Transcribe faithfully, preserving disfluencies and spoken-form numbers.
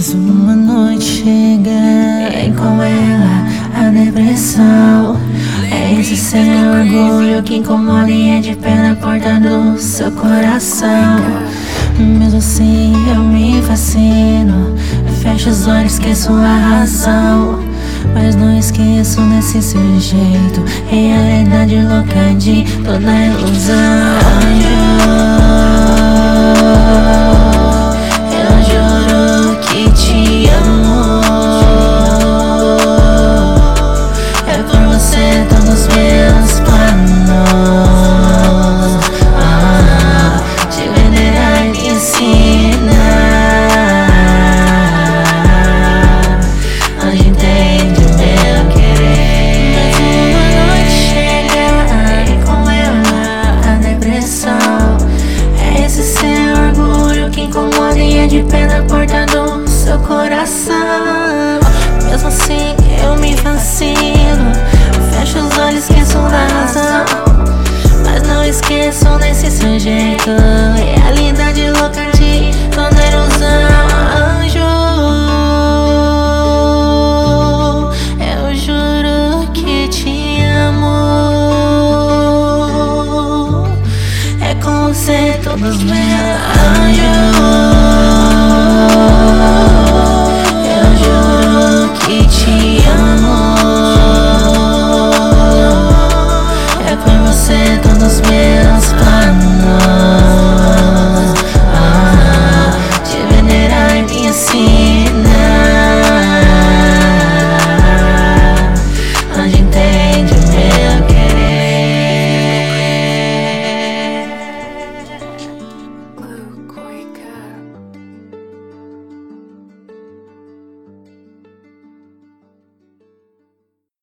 Mais uma noite chega e com ela a depressão. É esse seu orgulho que incomoda e é de pé na porta do seu coração. Mesmo assim eu me fascino, fecho os olhos, esqueço a razão, mas não esqueço desse seu jeito, realidade louca de toda ilusão.